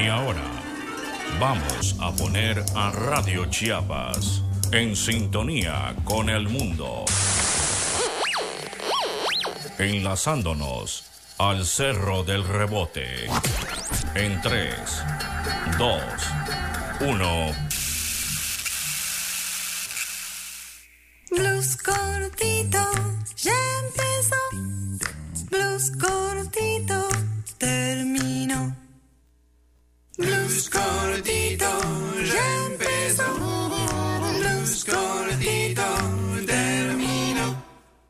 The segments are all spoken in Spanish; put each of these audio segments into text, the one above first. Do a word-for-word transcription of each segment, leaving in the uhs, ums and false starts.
Y ahora vamos a poner a Radio Chiapas en sintonía con el mundo, enlazándonos al Cerro del Rebote en tres, dos, uno. Blues cortito, ya empezó. Blues cortito, terminó. Blues cortito, ya empezó. Blues cortito, terminó.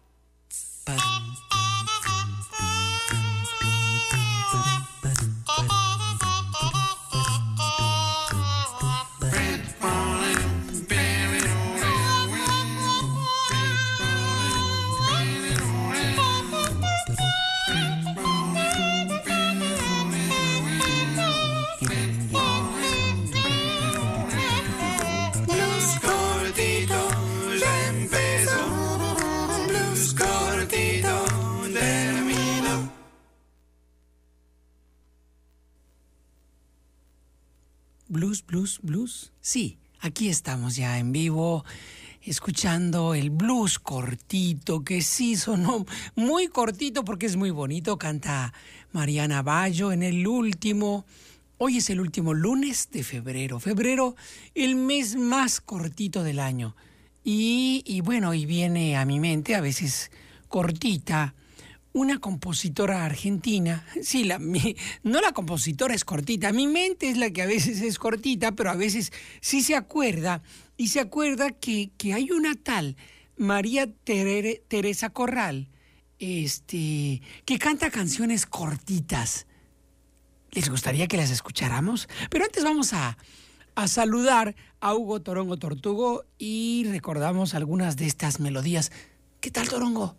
Blues, blues, blues. Sí, aquí estamos ya en vivo, escuchando el blues cortito, que sí sonó muy cortito porque es muy bonito. Canta Mariana Bayo en el último. Hoy es el último lunes de febrero. Febrero, el mes más cortito del año. Y, y bueno, y viene a mi mente, a veces cortita, una compositora argentina. Sí, la, mi, no la compositora es cortita, mi mente es la que a veces es cortita, pero a veces sí se acuerda, y se acuerda que, que hay una tal María Tere, Teresa Corral, este, que canta canciones cortitas. ¿Les gustaría que las escucháramos? Pero antes vamos a, a saludar a Hugo Torongo Tortugo y recordamos algunas de estas melodías. ¿Qué tal, Torongo?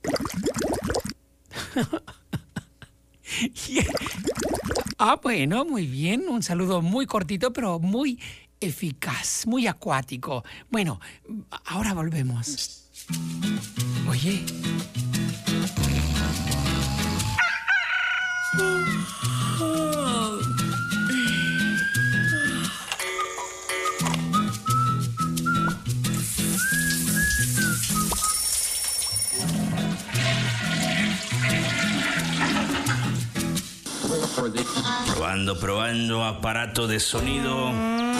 Ah, bueno, muy bien. Un saludo muy cortito, pero muy eficaz, muy acuático. Bueno, ahora volvemos. Oye. Probando, probando, aparato de sonido.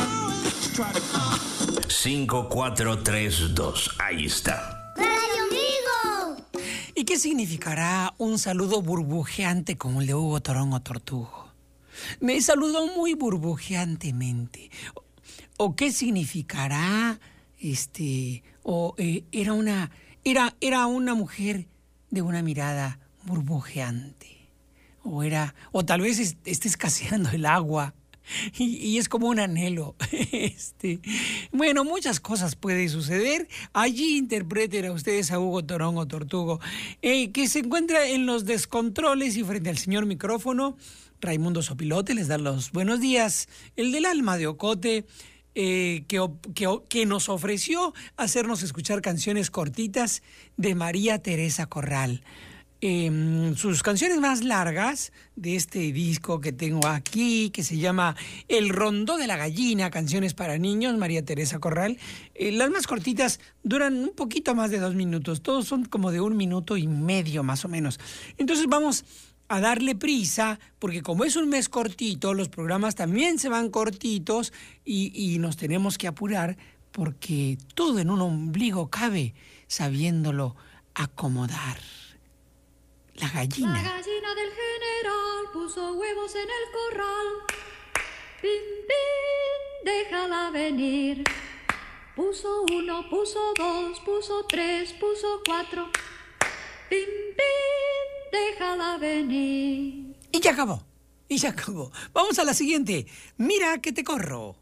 cinco, cuatro, tres, dos. Ahí está. ¡Radio Amigo! ¿Y qué significará un saludo burbujeante como el de Hugo Torongo Tortugo? Me saludó muy burbujeantemente. ¿O qué significará este? O eh, era una era era una mujer de una mirada burbujeante. O era, o tal vez est- esté escaseando el agua y, y es como un anhelo. Este, bueno, muchas cosas pueden suceder. Allí interpreten a ustedes a Hugo Torongo Tortugo, eh, que se encuentra en los descontroles y frente al señor micrófono. Raimundo Sopilote les da los buenos días. El del alma de Ocote, eh, que, que, que nos ofreció hacernos escuchar canciones cortitas de María Teresa Corral. Eh, sus canciones más largas de este disco que tengo aquí, que se llama El Rondó de la Gallina, canciones para niños, María Teresa Corral. Eh, las más cortitas duran un poquito más de dos minutos, todos son como de un minuto y medio más o menos. Entonces vamos a darle prisa, porque como es un mes cortito, los programas también se van cortitos y, y nos tenemos que apurar, porque todo en un ombligo cabe sabiéndolo acomodar. La gallina. La gallina del general puso huevos en el corral. Pim, pim, déjala venir. Puso uno, puso dos, puso tres, puso cuatro. Pim, pim, déjala venir. Y ya acabó, y ya acabó. Vamos a la siguiente. Mira que te corro.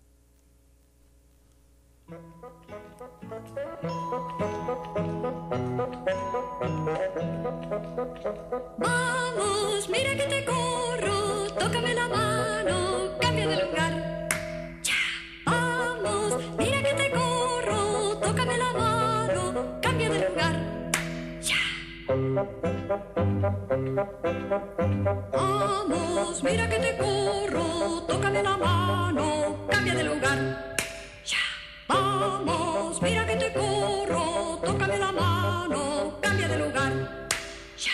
Vamos, mira que te corro, tócame la mano, cambia de lugar. Ya. Vamos, mira que te corro, tócame la mano, cambia de lugar. Ya. Vamos, mira que te corro, tócame la mano, cambia de lugar. Ya, vamos, mira que te corro, tócame la mano, cambia de lugar. Ya.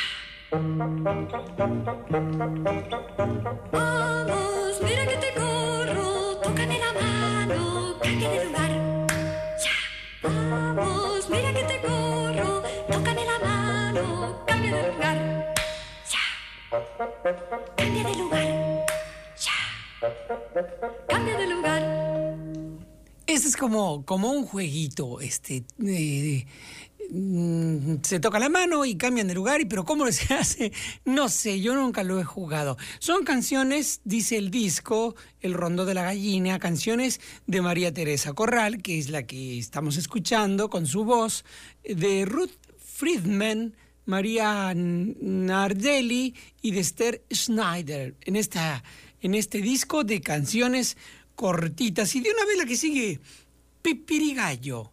Vamos, mira que te corro, tócame la mano, cambia de lugar. Ya. Vamos, mira que te corro, tócame la mano, cambia de lugar. Ya. Cambia de lugar. Ya. Cambia de lugar. Este es como, como un jueguito, este... Eh, mm, se toca la mano y cambian de lugar, y pero ¿cómo se hace? No sé, yo nunca lo he jugado. Son canciones, dice el disco, El Rondó de la Gallina, canciones de María Teresa Corral, que es la que estamos escuchando con su voz, de Ruth Friedman, María Nardelli y de Esther Schneider, en, esta, en este disco de canciones cortitas. Y de una vez la que sigue, Pipirigallo.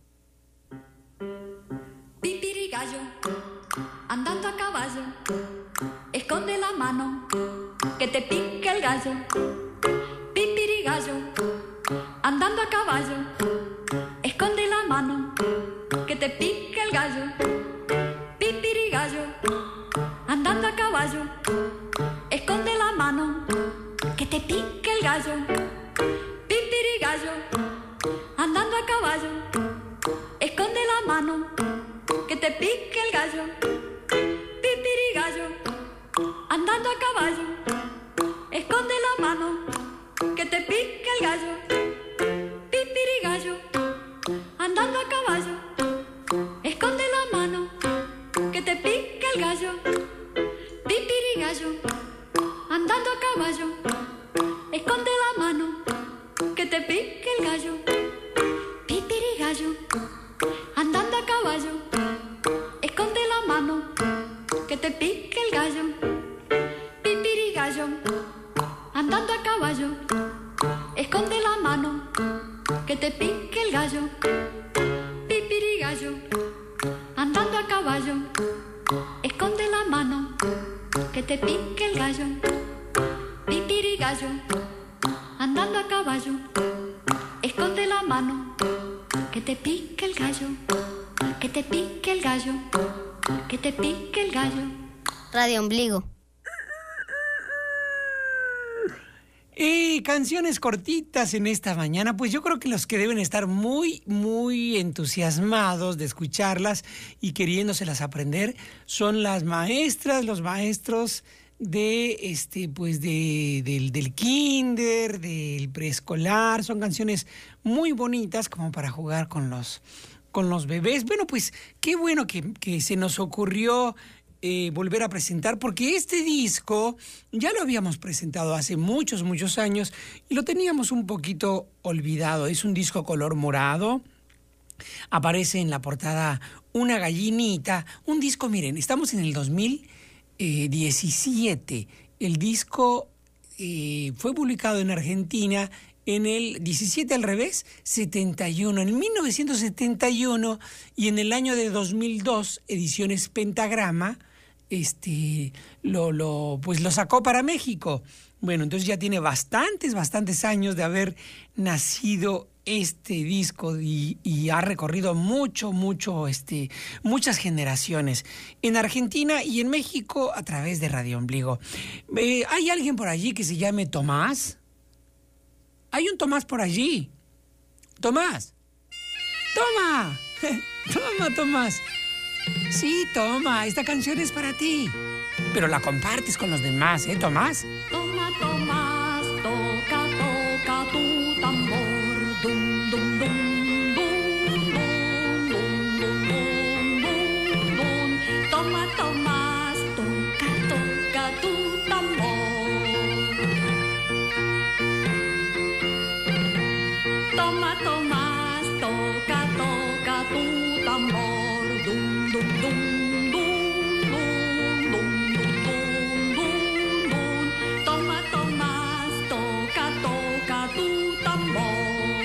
Pipirigallo, andando a caballo, esconde la mano, que te pique el gallo. Pipirigallo, andando a caballo, esconde la mano, que te pique el gallo. Pipirigallo, andando a caballo, esconde la mano, que te pique el gallo. Pipirigallo, andando a caballo, esconde la mano, que te pique el gallo. Pipirigallo, andando a caballo, esconde la mano, que te pique el gallo. Pipirigallo, andando a caballo, esconde la mano, que te pique el gallo. Pipirigallo, andando a caballo, esconde la mano, que te pique el gallo. Pipirigallo, andando a caballo, esconde la mano, que te pique el gallo. Pipirigallo, andando a caballo, esconde la mano, que te pique el gallo. Pipirigallo, andando a caballo, esconde la mano, que te pique el gallo. Pipirigallo, andando a caballo, esconde la mano, que te pique el gallo, que te pique el gallo, que te pique el gallo. Radio Ombligo. Y canciones cortitas en esta mañana, pues yo creo que los que deben estar muy, muy entusiasmados de escucharlas y queriéndoselas aprender son las maestras, los maestros de este, pues de, del, del kinder, del preescolar. Son canciones muy bonitas como para jugar con los, con los bebés. Bueno, pues qué bueno que, que se nos ocurrió Eh, volver a presentar, porque este disco ya lo habíamos presentado hace muchos, muchos años y lo teníamos un poquito olvidado. Es un disco color morado, aparece en la portada una gallinita, un disco, miren, estamos en el dos mil diecisiete, el disco eh, fue publicado en Argentina en el diecisiete al revés, setenta y uno, en mil novecientos setenta y uno, y en el año de dos mil dos, Ediciones Pentagrama, este, lo, lo, pues lo sacó para México. Bueno, entonces ya tiene bastantes, bastantes años de haber nacido este disco y, y ha recorrido mucho, mucho, este, muchas generaciones en Argentina y en México a través de Radio Ombligo. Eh, ¿Hay alguien por allí que se llame Tomás? Hay un Tomás por allí. Tomás. Toma. Toma, Tomás. Sí, toma, esta canción es para ti. Pero la compartes con los demás, ¿eh, Tomás? Toma, Tomás, toca, toca tu tambor. Dum, dum, dum, dum, dum, dum, dum, dum, dum. Toma, Tomás, toca, toca tu tambor. Toma, Tomás, toca, toca tu tambor. Dum, dum, dum, dum, dum, dum, dum, dum, dum. Toma, Tomás, toca, toca tu tambor.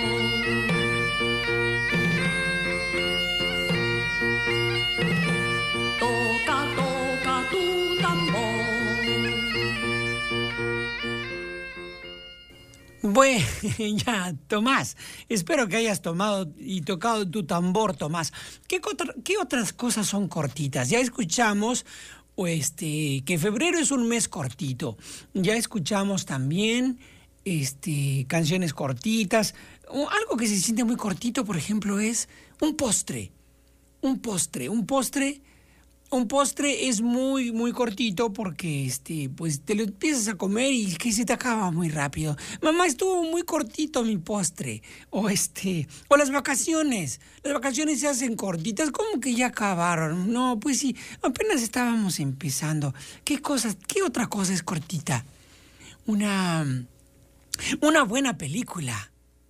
Toca, toca tu tambor. Bueno, ya, Tomás, espero que hayas tomado y tocado tu tambor, Tomás. ¿Qué, otra- qué otras cosas son cortitas? Ya escuchamos o este, que febrero es un mes cortito. Ya escuchamos también este, canciones cortitas. O algo que se siente muy cortito, por ejemplo, es un postre. Un postre, un postre... Un postre es muy, muy cortito porque, este, pues, te lo empiezas a comer y que se te acaba muy rápido. Mamá, estuvo muy cortito mi postre. O, este, o las vacaciones. Las vacaciones se hacen cortitas, como que ya acabaron. No, pues sí, apenas estábamos empezando. ¿Qué cosas, qué otra cosa es cortita? Una, una buena película.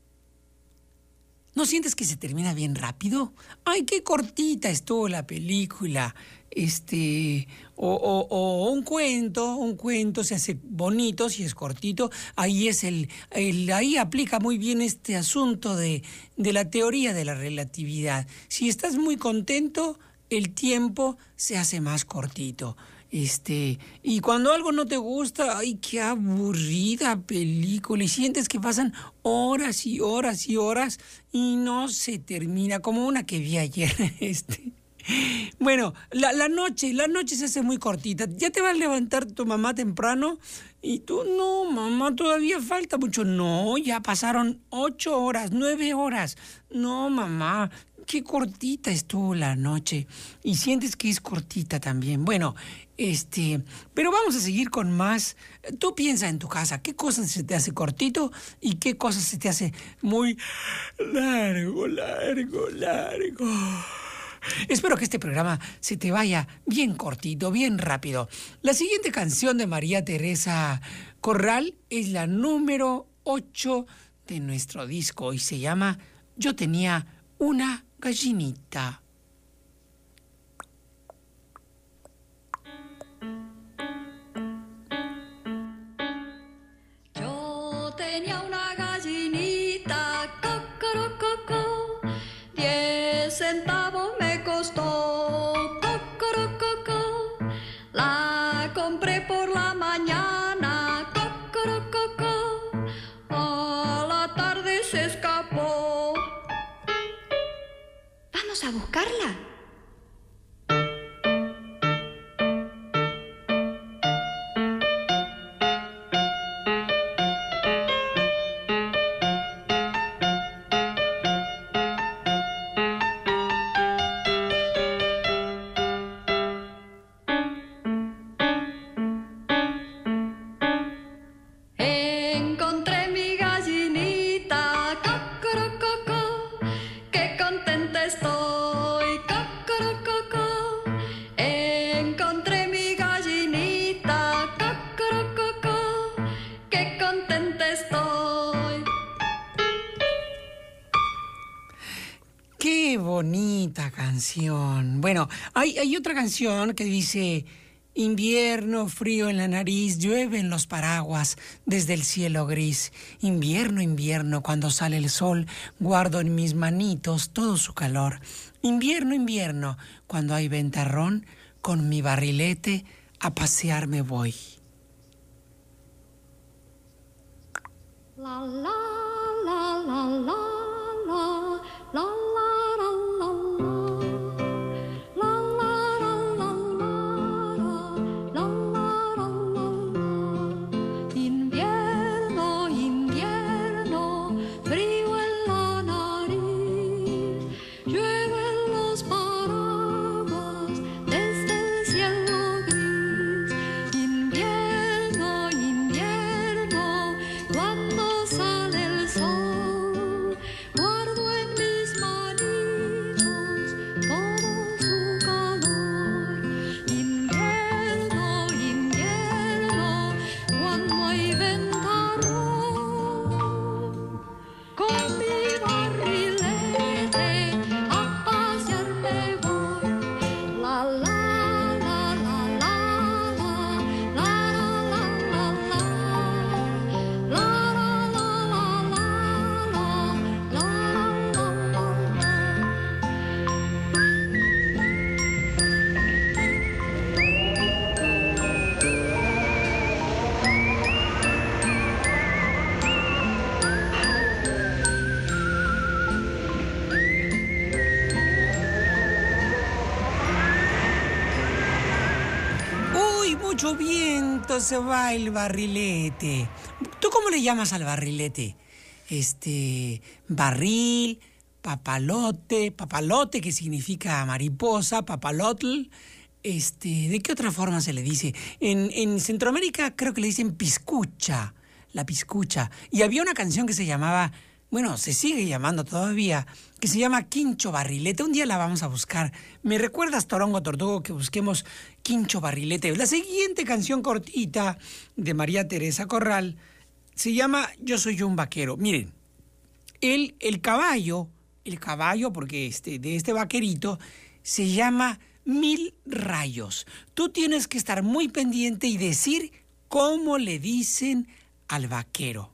¿No sientes que se termina bien rápido? ¡Ay, qué cortita estuvo la película! Este, o, o- o un cuento, un cuento se hace bonito si es cortito. Ahí es el, el- ahí aplica muy bien este asunto de, de la teoría de la relatividad. Si estás muy contento, el tiempo se hace más cortito. Este, y cuando algo no te gusta, ay, qué aburrida película, y sientes que pasan horas y horas y horas y no se termina, como una que vi ayer, este. Bueno, la, la noche, la noche se hace muy cortita. Ya te va a levantar tu mamá temprano y tú, no, mamá, todavía falta mucho. No, ya pasaron ocho horas, nueve horas. No, mamá, qué cortita estuvo la noche. Y sientes que es cortita también. Bueno, este, pero vamos a seguir con más. Tú piensa en tu casa, ¿qué cosas se te hace cortito y qué cosas se te hace muy largo, largo, largo? Espero que este programa se te vaya bien cortito, bien rápido. La siguiente canción de María Teresa Corral es la número ocho de nuestro disco y se llama Yo tenía una gallinita. Yo tenía una gallinita, cocorococó, diez centavos me costó, cocorococó. La compré por la mañana, cocorococó, a la tarde se escapó. Vamos a buscarla. Encontré mi gallinita, cocorococó, qué contenta estoy, cocorococó. Encontré mi gallinita, cocorococó, qué contenta estoy. ¡Qué bonita canción! Bueno, hay, hay otra canción que dice: invierno, frío en la nariz, llueve en los paraguas desde el cielo gris. Invierno, invierno, cuando sale el sol, guardo en mis manitos todo su calor. Invierno, invierno, cuando hay ventarrón, con mi barrilete a pasear me voy. La la la la la la la la la la la la la la la. Invierno, invierno, frío en la nariz, llueve en los paraguas desde el cielo gris. Invierno, invierno, cuando sale el viento se va el barrilete. ¿Tú cómo le llamas al barrilete? Este, barril, papalote, papalote que significa mariposa, papalotl. Este, ¿de qué otra forma se le dice? En, en Centroamérica creo que le dicen piscucha, la piscucha. Y había una canción que se llamaba, bueno, se sigue llamando todavía, que se llama Quincho Barrilete. Un día la vamos a buscar. ¿Me recuerdas, Torongo Tortugo, que busquemos Quincho Barrilete? La siguiente canción cortita de María Teresa Corral se llama Yo soy un vaquero. Miren, el, el caballo, el caballo, porque este, de este vaquerito, se llama Mil Rayos. Tú tienes que estar muy pendiente y decir cómo le dicen al vaquero.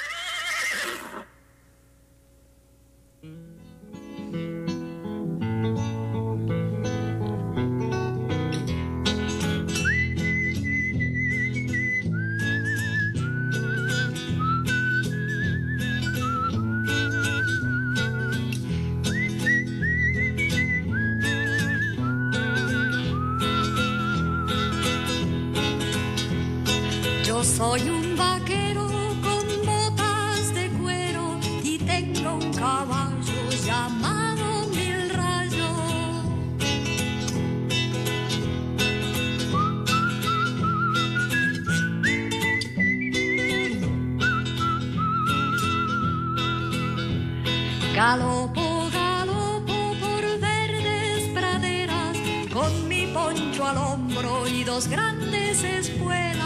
Soy un vaquero con botas de cuero y tengo un caballo llamado Mil Rayos. Galopo, galopo por verdes praderas con mi poncho al hombro y dos grandes espuelas.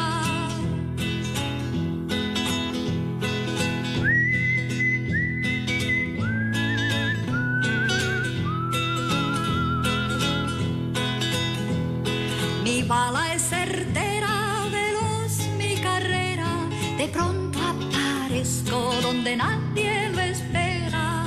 Mi bala es certera, veloz mi carrera, de pronto aparezco donde nadie lo espera.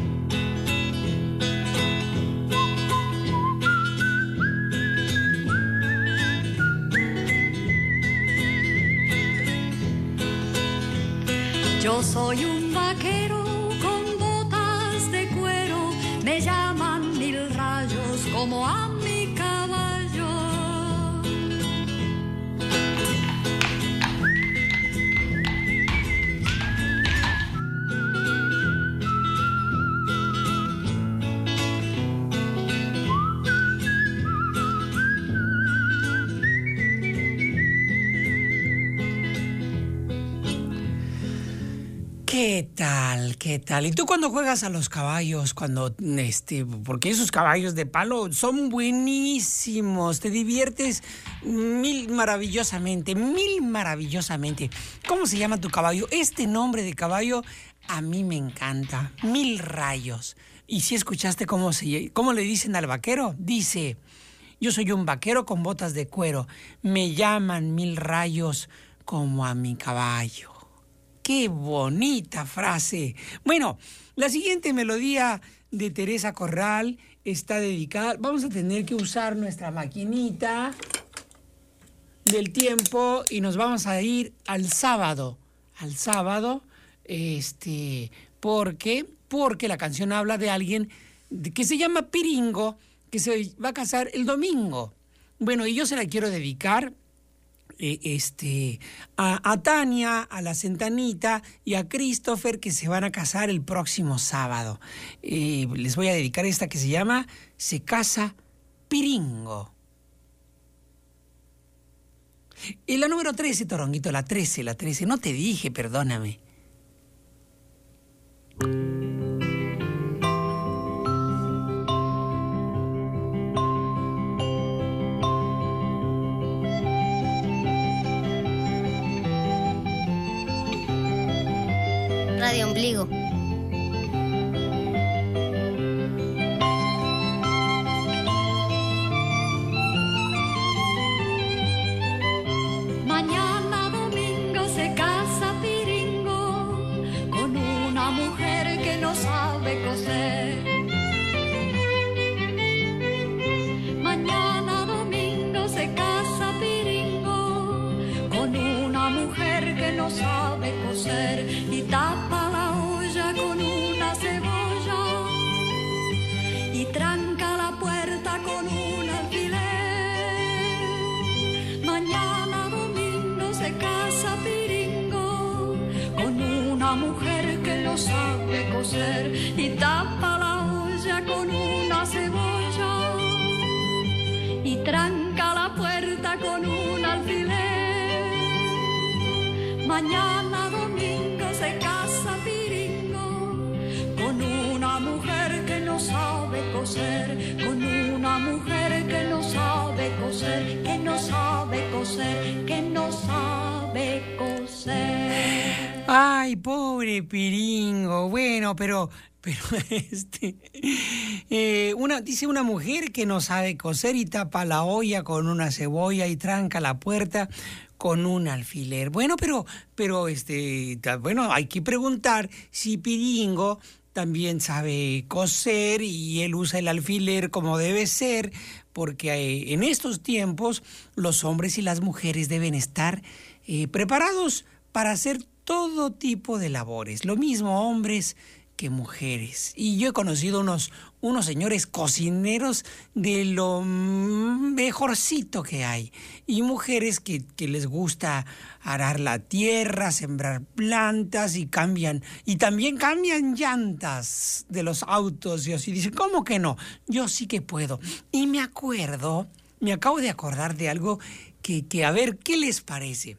Yo soy un vaquero con botas de cuero, me llaman Mil Rayos como a mi caballo. ¿Qué tal? ¿Qué tal? ¿Y tú cuando juegas a los caballos? Cuando, este, porque esos caballos de palo son buenísimos. Te diviertes mil maravillosamente, mil maravillosamente. ¿Cómo se llama tu caballo? Este nombre de caballo a mí me encanta. Mil Rayos. ¿Y si escuchaste cómo, se, cómo le dicen al vaquero? Dice, yo soy un vaquero con botas de cuero. Me llaman Mil Rayos como a mi caballo. ¡Qué bonita frase! Bueno, la siguiente melodía de Teresa Corral está dedicada... Vamos a tener que usar nuestra maquinita del tiempo y nos vamos a ir al sábado. Al sábado, este, porque, porque la canción habla de alguien que se llama Piringo, que se va a casar el domingo. Bueno, y yo se la quiero dedicar... Eh, este, a, a Tania, a la Centanita y a Christopher, que se van a casar el próximo sábado. Eh, les voy a dedicar esta que se llama Se casa Piringo. Y la número trece, Toronguito, la trece, la trece. No te dije, perdóname. Radio Ombligo. Mañana domingo se casa Piringo con una mujer que no sabe coser. Mañana domingo se casa Piringo con una mujer que no sabe coser y tapa la olla con una cebolla y tranca la puerta con un alfiler. Mañana domingo una mujer que no sabe coser y tapa la olla con una cebolla y tranca la puerta con un alfiler. Mañana domingo se casa Piringo con una mujer que no sabe coser, con una mujer que no sabe coser, que no sabe coser, que no sabe coser. Ay, pobre Piringo. Bueno, pero, pero este, eh, una, dice una mujer que no sabe coser y tapa la olla con una cebolla y tranca la puerta con un alfiler. Bueno, pero, pero este, bueno, hay que preguntar si Piringo también sabe coser y él usa el alfiler como debe ser, porque eh, en estos tiempos los hombres y las mujeres deben estar eh, preparados para hacer todo tipo de labores, lo mismo hombres que mujeres. Y yo he conocido unos, unos señores cocineros de lo mejorcito que hay, y mujeres que, que les gusta arar la tierra, sembrar plantas y cambian, y también cambian llantas de los autos y así. Dicen, ¿cómo que no? Yo sí que puedo. Y me acuerdo, me acabo de acordar de algo que, que a ver, ¿qué les parece?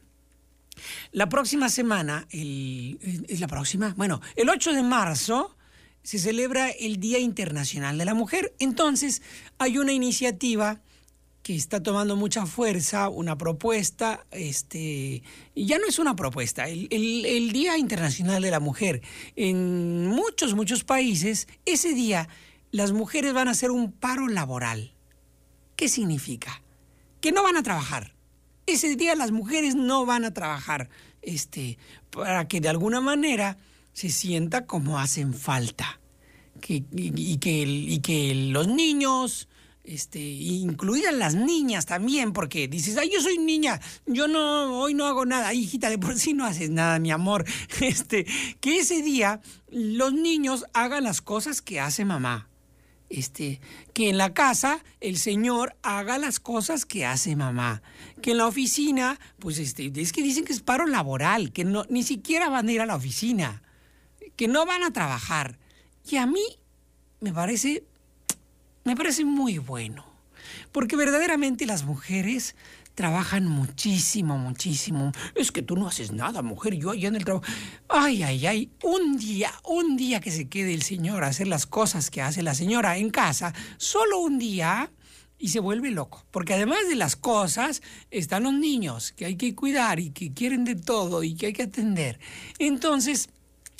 La próxima semana, el, ¿es la próxima? Bueno, el ocho de marzo se celebra el Día Internacional de la Mujer. Entonces, hay una iniciativa que está tomando mucha fuerza, una propuesta, este, y ya no es una propuesta, el, el, el Día Internacional de la Mujer. En muchos, muchos países, ese día las mujeres van a hacer un paro laboral. ¿Qué significa? Que no van a trabajar. Ese día las mujeres no van a trabajar, este, para que de alguna manera se sienta como hacen falta. Que, y, y, que, y que los niños, este, incluidas las niñas también, porque dices, ay, yo soy niña, yo no, hoy no hago nada. Ay, hijita, de por sí no haces nada, mi amor. Este, que ese día los niños hagan las cosas que hace mamá. Este, que en la casa el señor haga las cosas que hace mamá, que en la oficina, pues este, es que dicen que es paro laboral, que no, ni siquiera van a ir a la oficina, que no van a trabajar. Y a mí me parece, me parece muy bueno, porque verdaderamente las mujeres trabajan muchísimo, muchísimo. Es que tú no haces nada, mujer, yo allá en el trabajo. Ay, ay, ay, un día, un día que se quede el señor a hacer las cosas que hace la señora en casa, solo un día, y se vuelve loco. Porque además de las cosas, están los niños que hay que cuidar y que quieren de todo y que hay que atender. Entonces,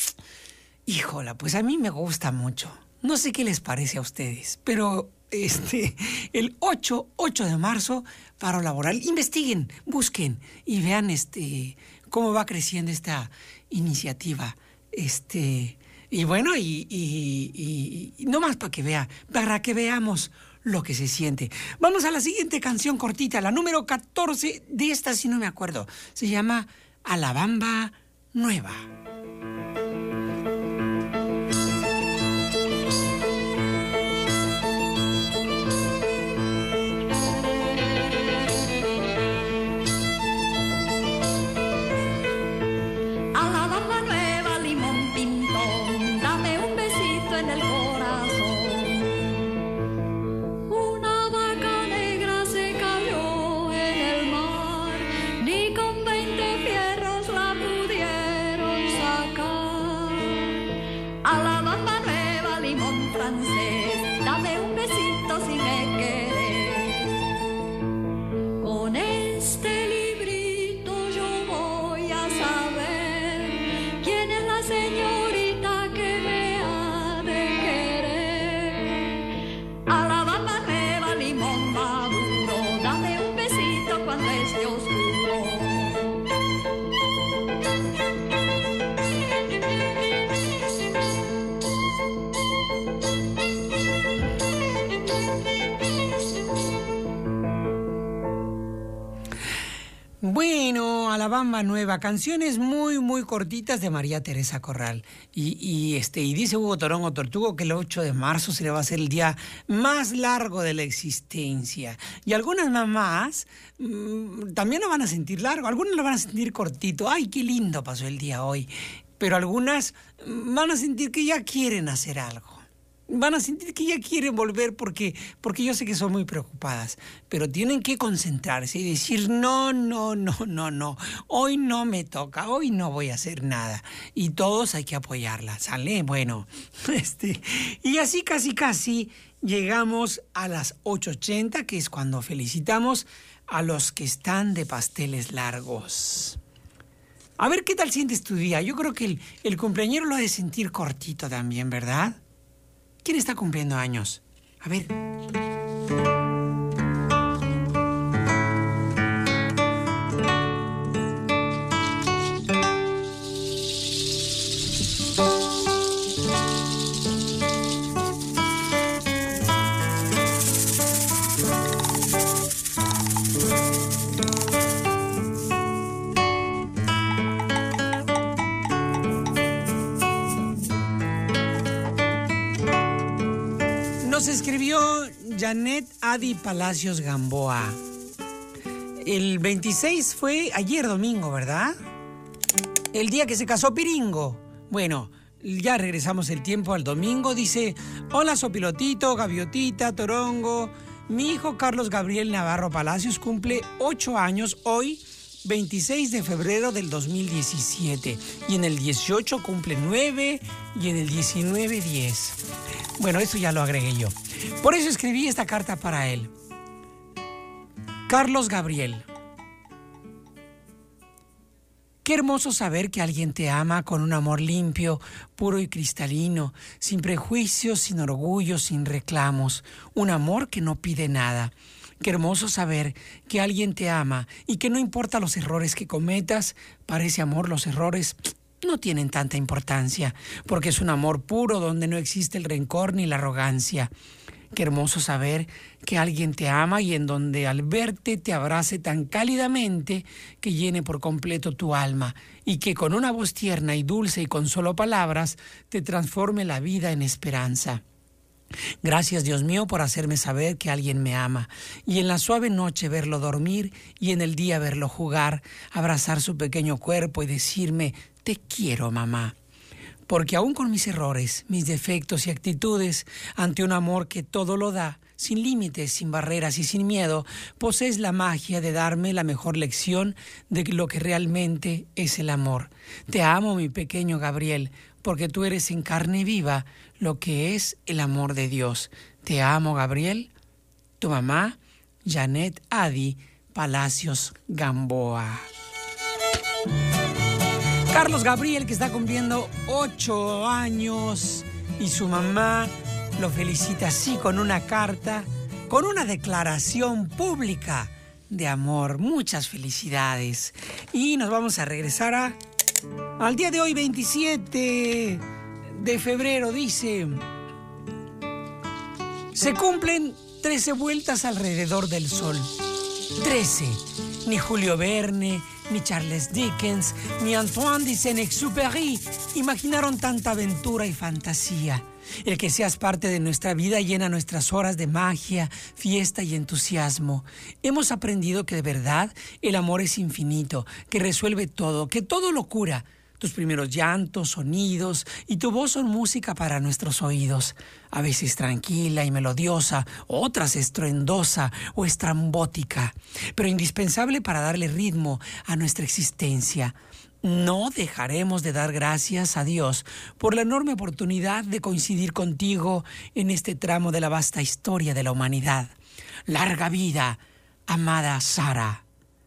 híjola, pues a mí me gusta mucho. No sé qué les parece a ustedes, pero este, el ocho de marzo, paro laboral. Investiguen, busquen y vean este, cómo va creciendo esta iniciativa. Este, y bueno, y, y, y, y no más para que vea, para que veamos lo que se siente. Vamos a la siguiente canción cortita, la número catorce de esta, si no me acuerdo. Se llama A la Bamba Nueva. Bueno, A la Bamba Nueva, canciones muy, muy cortitas de María Teresa Corral. Y, y, este, y dice Hugo Torongo Tortugo que el ocho de marzo se le va a hacer el día más largo de la existencia. Y algunas mamás mmm, también lo van a sentir largo, algunas lo van a sentir cortito. ¡Ay, qué lindo pasó el día hoy! pero algunas van a sentir que ya quieren hacer algo. Van a sentir que ya quieren volver porque, porque yo sé que son muy preocupadas, pero tienen que concentrarse y decir, no, no, no, no, no, hoy no me toca, hoy no voy a hacer nada. Y todos hay que apoyarla, ¿sale? Bueno, este, y así casi casi llegamos a las ocho ochenta, que es cuando felicitamos a los que están de pasteles largos. A ver, ¿qué tal sientes tu día? Yo creo que el, el cumpleañero lo ha de sentir cortito también, ¿verdad? ¿Quién está cumpliendo años? A ver. Nos escribió Janet Adi Palacios Gamboa. El veintiséis fue ayer domingo, ¿verdad? El día que se casó Piringo. Bueno, ya regresamos el tiempo al domingo. Dice, hola Sopilotito, Gaviotita, Torongo. Mi hijo Carlos Gabriel Navarro Palacios cumple ocho años hoy, veintiséis de febrero del dos mil diecisiete. Y en el dieciocho cumple nueve y en el diecinueve diez. Bueno, eso ya lo agregué yo. Por eso escribí esta carta para él. Carlos Gabriel. Qué hermoso saber que alguien te ama con un amor limpio, puro y cristalino, sin prejuicios, sin orgullo, sin reclamos. Un amor que no pide nada. Qué hermoso saber que alguien te ama y que no importa los errores que cometas, para ese amor los errores no tienen tanta importancia, porque es un amor puro donde no existe el rencor ni la arrogancia. Qué hermoso saber que alguien te ama y en donde al verte te abrace tan cálidamente que llene por completo tu alma y que con una voz tierna y dulce y con solo palabras te transforme la vida en esperanza. Gracias, Dios mío, por hacerme saber que alguien me ama y en la suave noche verlo dormir y en el día verlo jugar, abrazar su pequeño cuerpo y decirme, te quiero, mamá. Porque aún con mis errores, mis defectos y actitudes, ante un amor que todo lo da, sin límites, sin barreras y sin miedo, posees la magia de darme la mejor lección de lo que realmente es el amor. Te amo, mi pequeño Gabriel, porque tú eres en carne viva lo que es el amor de Dios. Te amo, Gabriel. Tu mamá, Janet Adi Palacios Gamboa. Carlos Gabriel, que está cumpliendo ocho años, y su mamá lo felicita así con una carta, con una declaración pública de amor. Muchas felicidades. Y nos vamos a regresar a, al día de hoy, veintisiete de febrero, dice, se cumplen trece vueltas alrededor del sol. trece. Ni Julio Verne, ni Charles Dickens, ni Antoine de Saint-Exupéry imaginaron tanta aventura y fantasía. El que seas parte de nuestra vida llena nuestras horas de magia, fiesta y entusiasmo. Hemos aprendido que de verdad el amor es infinito, que resuelve todo, que todo lo cura. Tus primeros llantos, sonidos y tu voz son música para nuestros oídos. A veces tranquila y melodiosa, otras estruendosa o estrambótica, pero indispensable para darle ritmo a nuestra existencia. No dejaremos de dar gracias a Dios por la enorme oportunidad de coincidir contigo en este tramo de la vasta historia de la humanidad. Larga vida, amada Sara.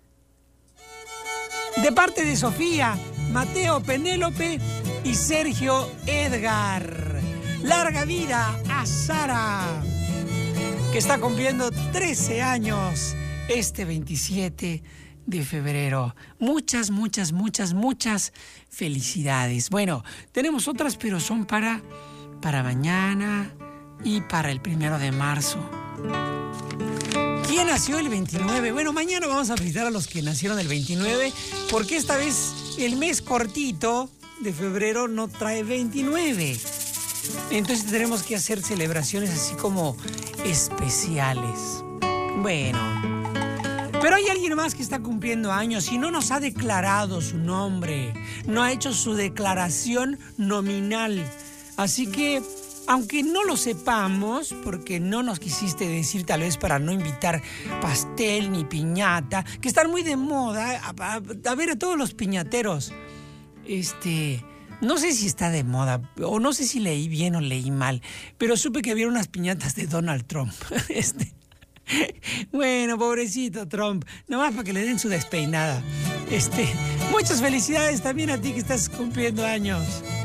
De parte de Sofía, Mateo Penélope y Sergio Edgar. Larga vida a Sara, que está cumpliendo trece años este veintisiete de febrero. Muchas, muchas, muchas, muchas felicidades. Bueno, tenemos otras, pero son para, para mañana y para el primero de marzo. ¿Quién nació el veintinueve? Bueno, mañana vamos a felicitar a los que nacieron el veintinueve, porque esta vez el mes cortito de febrero no trae veintinueve. Entonces tendremos que hacer celebraciones así como especiales. Bueno, Pero hay alguien más que está cumpliendo años y no nos ha declarado su nombre, no ha hecho su declaración nominal. Así que, aunque no lo sepamos, porque no nos quisiste decir tal vez para no invitar pastel ni piñata, que están muy de moda, a, a, a ver a todos los piñateros. Este, no sé si está de moda, o no sé si leí bien o leí mal, pero supe que había unas piñatas de Donald Trump. Este, bueno, pobrecito Trump, nomás para que le den su despeinada. Este, muchas felicidades también a ti que estás cumpliendo años.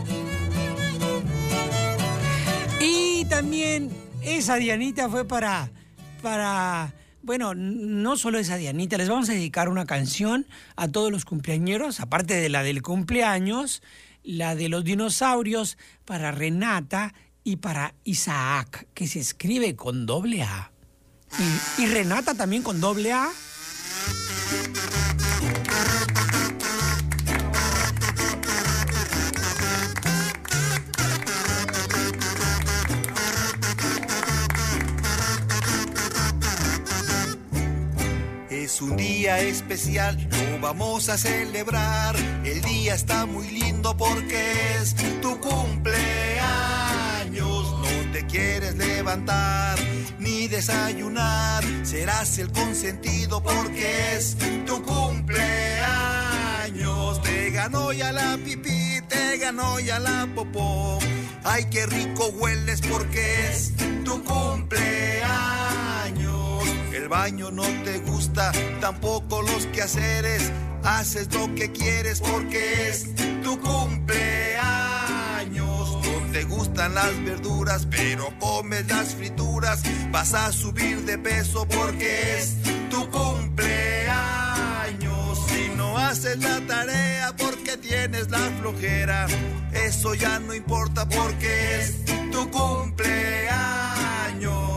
Y también esa Dianita fue para, para, bueno, no solo esa Dianita, les vamos a dedicar una canción a todos los cumpleañeros, aparte de la del cumpleaños, la de los dinosaurios, para Renata y para Isaac, que se escribe con doble A. Y, y Renata también con doble A. Es un día especial, lo vamos a celebrar. El día está muy lindo porque es tu cumpleaños. No te quieres levantar ni desayunar. Serás el consentido porque es tu cumpleaños. Te ganó ya la pipí, te ganó ya la popó. Ay, qué rico hueles porque es tu cumpleaños. El baño no te gusta, tampoco los quehaceres. Haces lo que quieres porque es tu cumpleaños. No te gustan las verduras, pero comes las frituras. Vas a subir de peso porque es tu cumpleaños. Si no haces la tarea porque tienes la flojera, eso ya no importa porque es tu cumpleaños.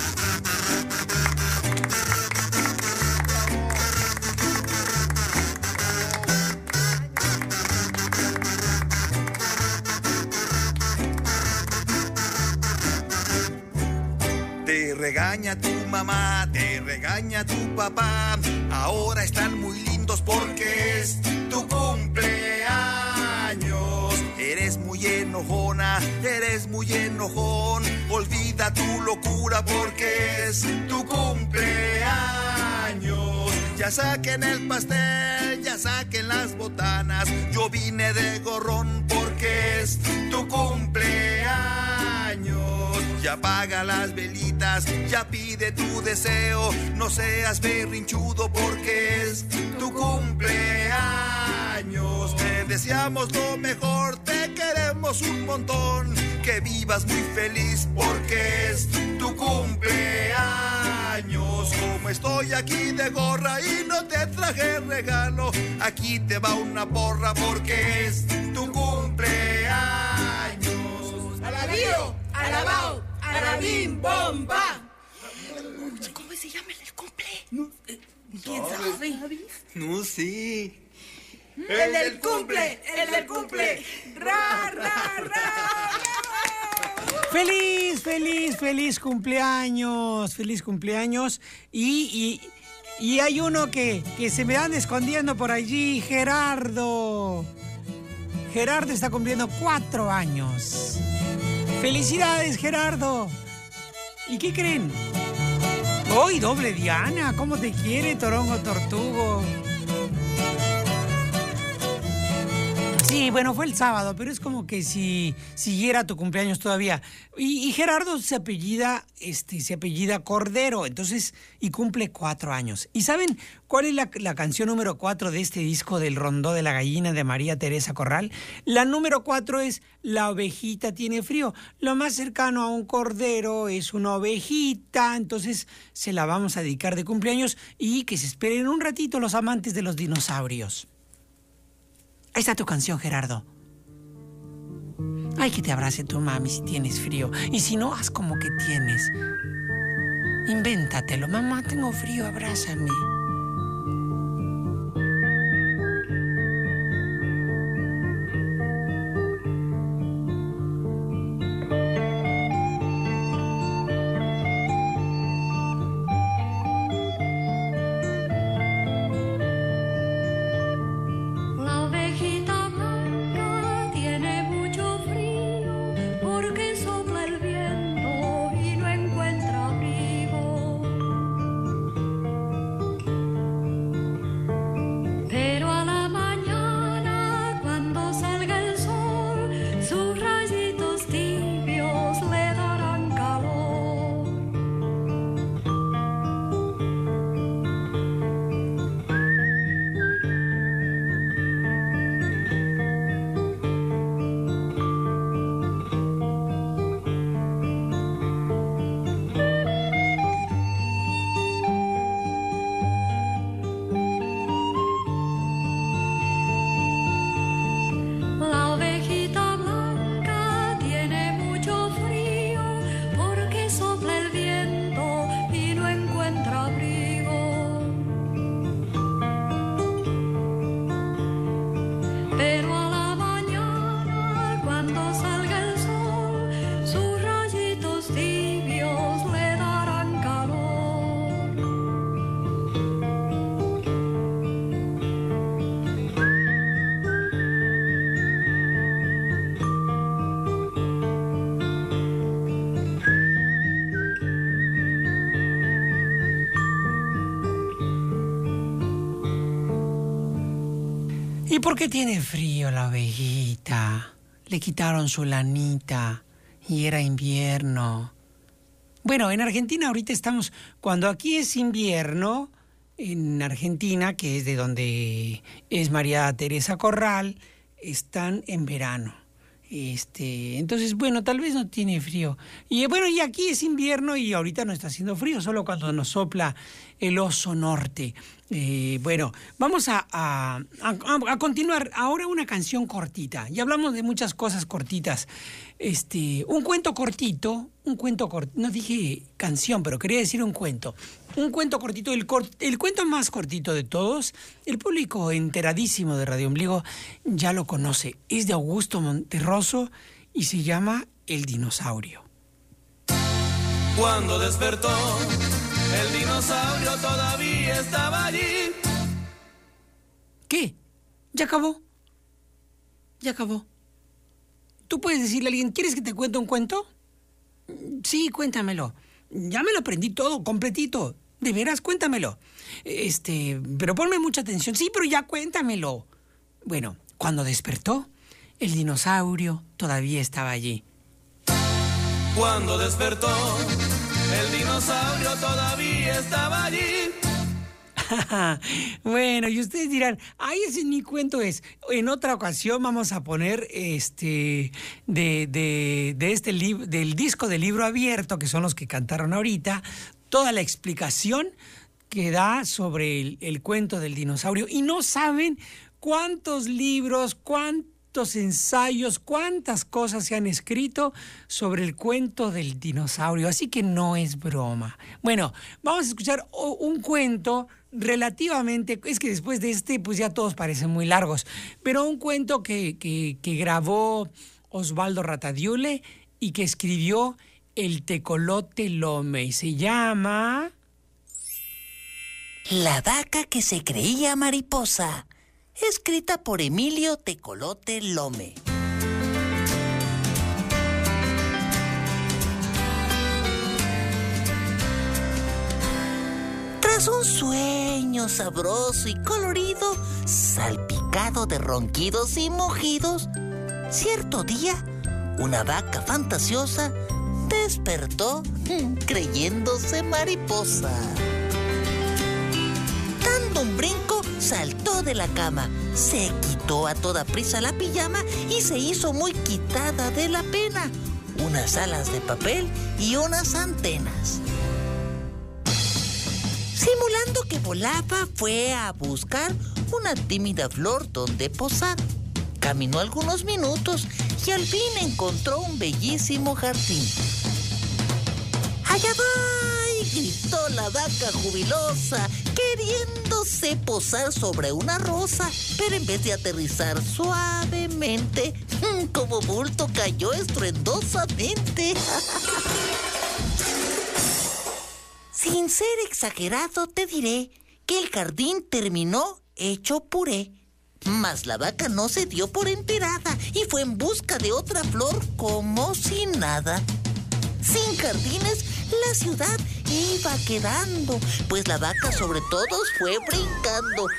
Te regaña tu mamá, te regaña tu papá. Ahora están muy lindos porque es tu cumpleaños. Eres muy enojona, eres muy enojón. Olvida tu locura porque es tu cumpleaños. Ya saquen el pastel, ya saquen las botanas. Yo vine de gorrón porque es tu cumpleaños. Ya apaga las velitas, ya pide tu deseo. No seas berrinchudo porque es tu cumpleaños. Te deseamos lo mejor, te queremos un montón. Que vivas muy feliz porque es tu cumpleaños. Como estoy aquí de gorra y no te traje regalo, aquí te va una porra porque es tu cumpleaños. ¡Alabío! ¡Alabao! ¡Alabim! ¡Bomba! ¿Cómo se llama el cumple? No, eh, ¿quién sabe? No sé. ¡El del cumple! ¡El del cumple! ¡Ra, ra, ra! ¡Feliz, feliz, feliz cumpleaños! ¡Feliz cumpleaños! Y, y, y hay uno que, que se me anda escondiendo por allí, Gerardo. Gerardo está cumpliendo cuatro años. ¡Felicidades, Gerardo! ¿Y qué creen? ¡Hoy doble Diana! ¿Cómo te quiere, Torongo Tortugo? Sí, bueno, fue el sábado, pero es como que si siguiera tu cumpleaños todavía. Y, y Gerardo se apellida, este, se apellida Cordero, entonces, y cumple cuatro años. ¿Y saben cuál es la, la canción número cuatro de este disco del Rondó de la Gallina de María Teresa Corral? La número cuatro es La ovejita tiene frío. Lo más cercano a un cordero es una ovejita, entonces se la vamos a dedicar de cumpleaños y que se esperen un ratito los amantes de los dinosaurios. Ahí está tu canción, Gerardo. Ay, que te abrace tu mami si tienes frío. Y si no, haz como que tienes. Invéntatelo. Mamá, tengo frío, abrázame. ¿Y por qué tiene frío la ovejita? Le quitaron su lanita y era invierno. Bueno, en Argentina ahorita estamos, cuando aquí es invierno, en Argentina, que es de donde es María Teresa Corral, están en verano. Este, entonces, bueno, tal vez no tiene frío. Y bueno, y aquí es invierno y ahorita no está haciendo frío, solo cuando nos sopla el oso norte. Eh, bueno, vamos a, a, a, a continuar. Ahora una canción cortita. Ya hablamos de muchas cosas cortitas. Este, un cuento cortito, un cuento cortito. No dije canción, pero quería decir un cuento. Un cuento cortito, el, cort, el cuento más cortito de todos. El público enteradísimo de Radio Ombligo ya lo conoce. Es de Augusto Monterroso y se llama El dinosaurio. Cuando despertó, el dinosaurio todavía estaba allí. ¿Qué? ¿Ya acabó? ¿Ya acabó? ¿Tú puedes decirle a alguien, ¿quieres que te cuente un cuento? Sí, cuéntamelo. Ya me lo aprendí todo, completito. De veras, cuéntamelo. Este, pero ponme mucha atención. Sí, pero ya cuéntamelo. Bueno, cuando despertó, el dinosaurio todavía estaba allí. Cuando despertó, el dinosaurio todavía estaba allí. Bueno, y ustedes dirán, ay, ese ni cuento es. En otra ocasión vamos a poner este de, de, de este libro, del disco de Libro Abierto, que son los que cantaron ahorita, toda la explicación que da sobre el, el cuento del dinosaurio. Y no saben cuántos libros, cuántos ensayos, cuántas cosas se han escrito sobre el cuento del dinosaurio. Así que no es broma. Bueno, vamos a escuchar un cuento relativamente, es que después de este pues ya todos parecen muy largos, pero un cuento que, que, que grabó Osvaldo Ratadiulle y que escribió el Tecolote Lome y se llama La vaca que se creía mariposa, escrita por Emilio Tecolote Lome. Tras un sueño sabroso y colorido, salpicado de ronquidos y mugidos, cierto día, una vaca fantasiosa despertó creyéndose mariposa. Dando un brinco, saltó de la cama, se quitó a toda prisa la pijama y se hizo muy quitada de la pena, unas alas de papel y unas antenas. Simulando que volaba, fue a buscar una tímida flor donde posar. Caminó algunos minutos y al fin encontró un bellísimo jardín. ¡Allá va! Gritó la vaca jubilosa, queriéndose posar sobre una rosa, pero en vez de aterrizar suavemente, como bulto cayó estruendosamente. Sin ser exagerado, te diré que el jardín terminó hecho puré. Mas la vaca no se dio por enterada y fue en busca de otra flor como si nada. Sin jardines, la ciudad iba quedando, pues la vaca sobre todos fue brincando.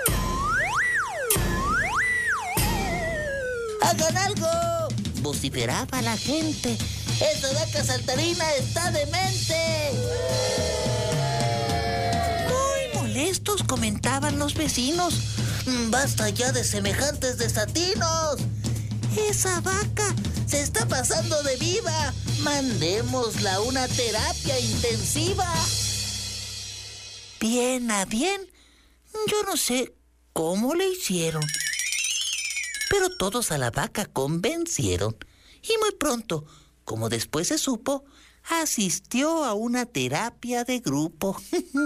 ¡Hagan algo!, vociferaba la gente. ¡Esa vaca saltarina está demente! Muy molestos comentaban los vecinos. ¡Basta ya de semejantes desatinos! ¡Esa vaca se está pasando de viva! ¡Mandémosla a una terapia intensiva! Bien a bien, yo no sé cómo le hicieron, pero todos a la vaca convencieron. Y muy pronto, como después se supo, asistió a una terapia de grupo.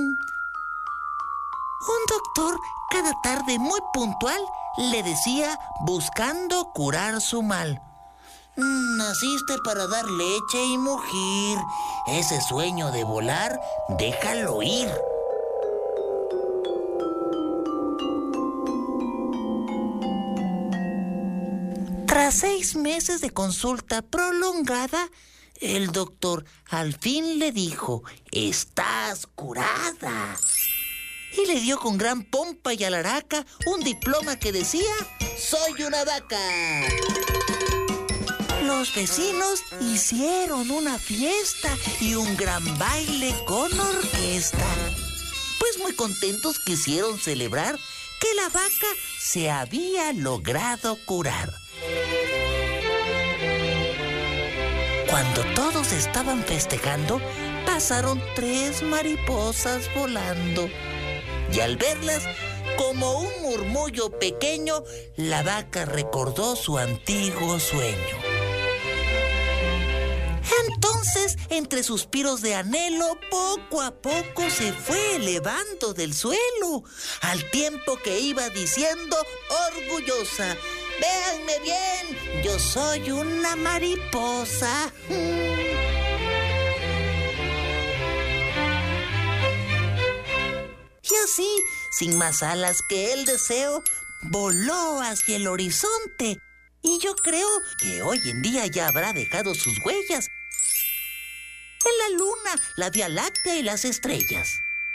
Un doctor, cada tarde muy puntual, le decía, buscando curar su mal: naciste para dar leche y mugir. Ese sueño de volar, déjalo ir. Tras seis meses de consulta prolongada, el doctor al fin le dijo: estás curada. y le dio con gran pompa y alaraca un diploma que decía: ¡Soy una vaca! Los vecinos hicieron una fiesta y un gran baile con orquesta. Pues muy contentos quisieron celebrar que la vaca se había logrado curar. Cuando todos estaban festejando, pasaron tres mariposas volando. Y al verlas, como un murmullo pequeño, la vaca recordó su antiguo sueño. Entonces, entre suspiros de anhelo, poco a poco se fue elevando del suelo, al tiempo que iba diciendo orgullosa: «Véanme bien, yo soy una mariposa». Y así, sin más alas que el deseo, voló hacia el horizonte. Y yo creo que hoy en día ya habrá dejado sus huellas en la luna, la Vía Láctea y las estrellas.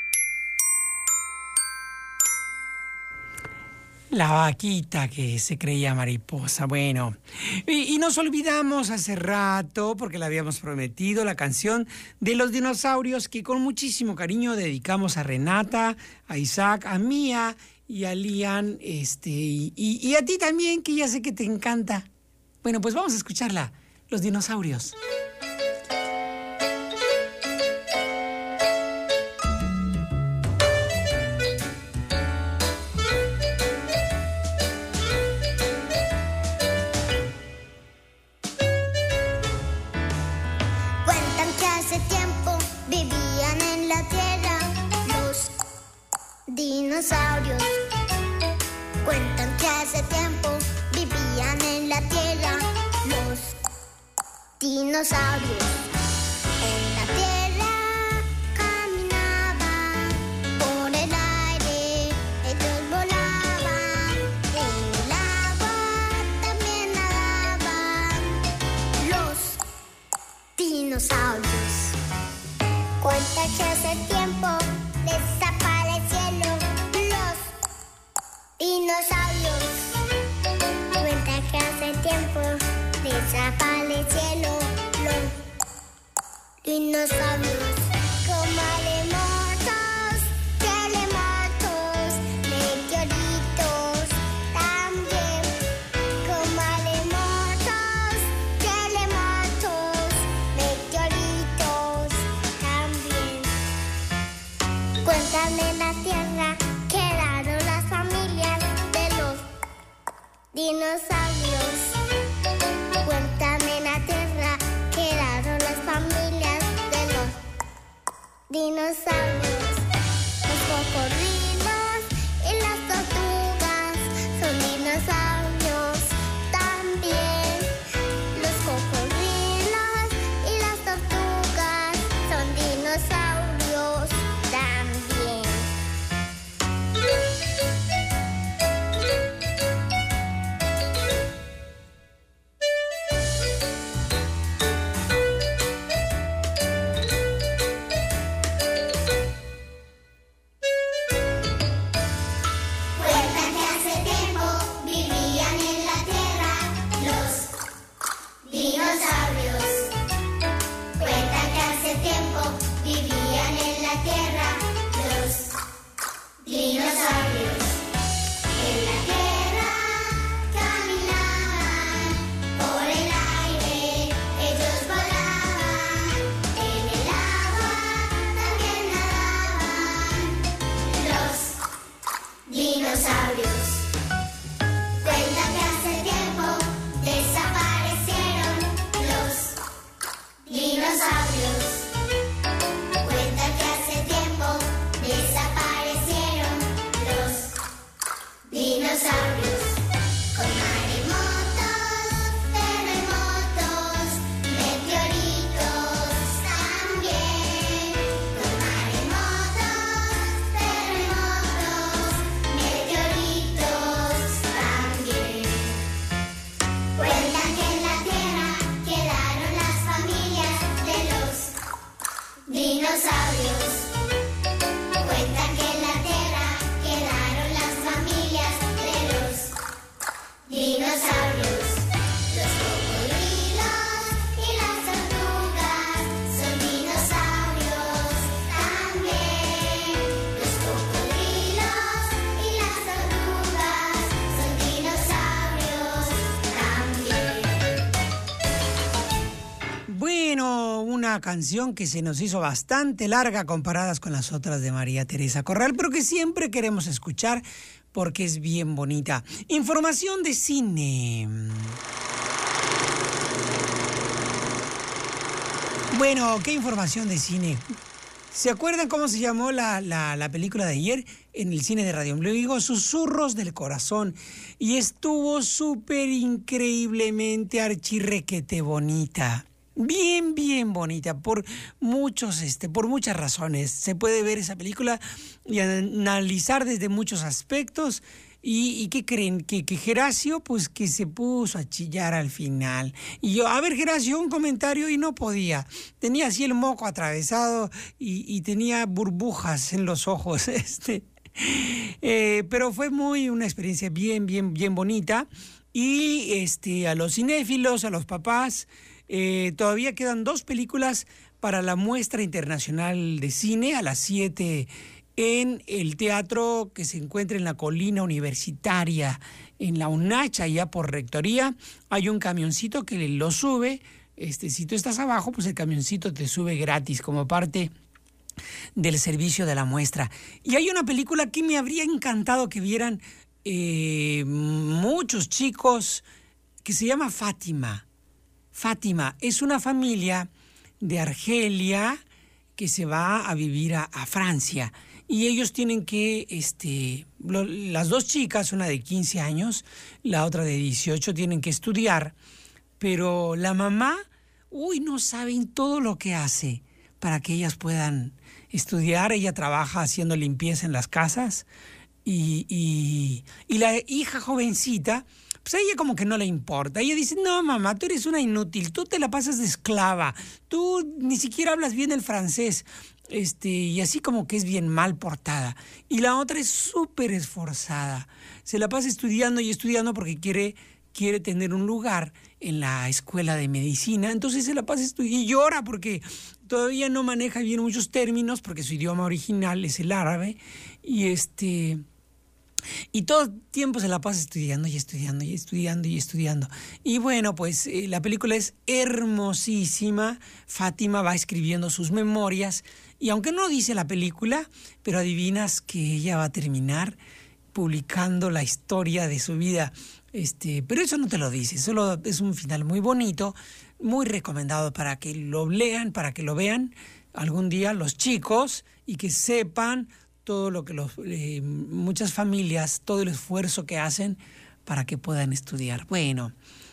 La vaquita que se creía mariposa. Bueno, y, y nos olvidamos hace rato, porque le habíamos prometido, la canción de los dinosaurios que con muchísimo cariño dedicamos a Renata, a Isaac, a Mía y a Lian, este, y, y, y a ti también, que ya sé que te encanta. Bueno, pues vamos a escucharla, Los dinosaurios. Dinosaurios cuentan que hace tiempo vivían en la tierra los dinosaurios. En la tierra caminaban, por el aire ellos volaban, en el agua también nadaban los dinosaurios. Cuentan que hace tiempo desaparecieron los dinosaurios. Cuenta que hace tiempo desaparecieron los dinosaurios. Como aremosos, telemotos, meteoritos también. Como aremosos, telemotos, meteoritos también. Cuentan en la tierra quedaron las familias de los dinosaurios. Cuentan en la tierra quedaron las familias de los una canción que se nos hizo bastante larga comparadas con las otras de María Teresa Corral, pero que siempre queremos escuchar porque es bien bonita. Información de cine. Bueno, ¿qué información de cine? ¿Se acuerdan cómo se llamó la, la, la película de ayer en el cine de Radio Ombligo? Susurros del Corazón. Y estuvo súper increíblemente archirrequete bonita. Bien, bien bonita, por muchos, este, por muchas razones. Se puede ver esa película y analizar desde muchos aspectos. ¿Y, y qué creen? Que, que Geracio, pues que se puso a chillar al final. Y yo, a ver, Geracio, un comentario y no podía. Tenía así el moco atravesado y, y tenía burbujas en los ojos. Este. Eh, pero fue muy una experiencia bien, bien, bien bonita. Y este, a los cinéfilos, a los papás, eh, todavía quedan dos películas para la muestra internacional de cine a las siete en el teatro que se encuentra en la colina universitaria, en la UNACH, allá por Rectoría. Hay un camioncito que lo sube. Este, si tú estás abajo, pues el camioncito te sube gratis como parte del servicio de la muestra. Y hay una película que me habría encantado que vieran eh, muchos chicos, que se llama Fátima. Fátima es una familia de Argelia que se va a vivir a, a Francia. Y ellos tienen que, este, lo, las dos chicas, una de quince años, la otra de dieciocho, tienen que estudiar, pero la mamá, uy, no saben todo lo que hace para que ellas puedan estudiar. Ella trabaja haciendo limpieza en las casas y, y, y la hija jovencita, pues a ella como que no le importa. Ella dice, no, mamá, tú eres una inútil, tú te la pasas de esclava, tú ni siquiera hablas bien el francés. Este, y así como que es bien mal portada. Y la otra es súper esforzada. Se la pasa estudiando y estudiando porque quiere, quiere tener un lugar en la escuela de medicina. Entonces se la pasa estudiando y llora porque todavía no maneja bien muchos términos porque su idioma original es el árabe. Y este... Y todo el tiempo se la pasa estudiando y estudiando y estudiando y estudiando. Y bueno, pues eh, la película es hermosísima. Fátima va escribiendo sus memorias. Y aunque no dice la película, pero adivinas que ella va a terminar publicando la historia de su vida. Este, pero eso no te lo dice, solo es un final muy bonito, muy recomendado para que lo lean, para que lo vean algún día los chicos y que sepan todo lo que los, eh, muchas familias, todo el esfuerzo que hacen para que puedan estudiar. Bueno,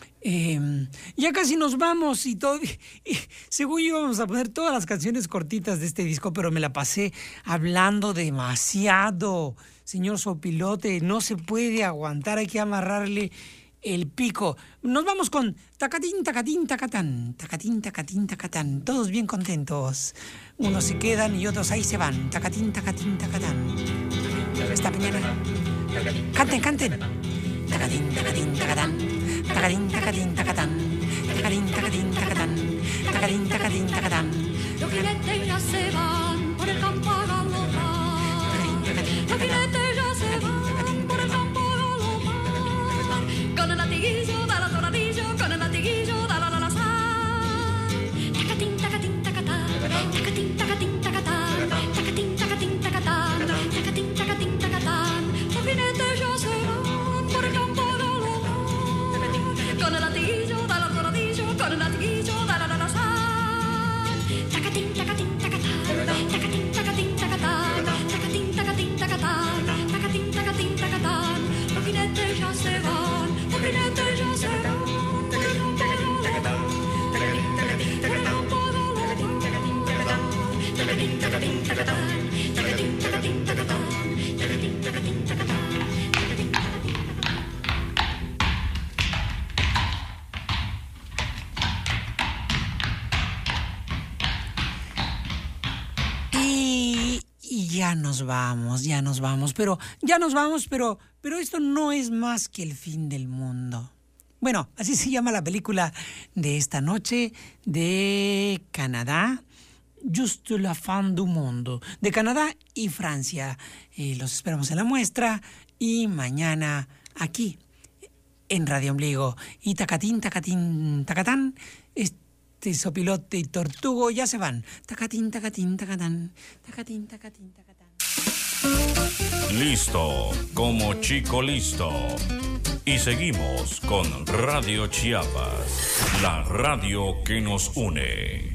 eh, ya casi nos vamos y todo. Y según íbamos a poner todas las canciones cortitas de este disco, pero me la pasé hablando demasiado. Señor Sopilote, no se puede aguantar, hay que amarrarle el pico. Nos vamos con tacatín, tacatín, tacatán, tacatín, tacatín, tacatán. Todos bien contentos. Unos se quedan y otros ahí se van. Tacatín, tacatín, tacatán. Esta mañana. Canten, canten. Tacatín, tacatín, tacatán. Tacatín, tacatín, tacatán. Tacatín, tacatín, tacatán. Tacatín, tacatín, tacatán. Los jinetes ya se van por el campo a galopar. Los jinetes ya se van por el campo a galopar. Con el latiguillo, da la toradillo, con el latiguillo, da la la la sa. Tacatín, tacatín, tacatán. Tacatín, tacatín, tacatán. Tacatín, tacatín, tacatán. Tacatín, tacatín, tacatán. Los jinetes ya se van por el campo a galopar. Con el latiguillo, da la toradillo, con el latiguillo, da la la la sa. Tacatín, tacatín, tacatán. Tacatín, tacatín, tacatán. Tacatín, tacatín, tacatán. Tacatín, tacatín, tacatán. Los jinetes ya se van. Los jinetes ya se van. Por el campo a galopar. Por el campo a galopar. Tacatín, tacatín, tacatán. Tacatín, tacatín, tacatán. Tacatín, tacatín, tacatán. Y, y ya nos vamos, ya nos vamos, pero ya nos vamos, pero, pero esto no es más que el fin del mundo. Bueno, así se llama la película de esta noche de Canadá, Juste la fin du monde, de Canadá y Francia. Eh, los esperamos en la muestra y mañana aquí en Radio Ombligo. Y tacatín, tacatín, tacatán, es este sopilote y tortugo ya se van. Tacatín, tacatín, tacatán. Tacatín, tacatín, tacatán. Listo, como chico listo. Y seguimos con Radio Chiapas, la radio que nos une.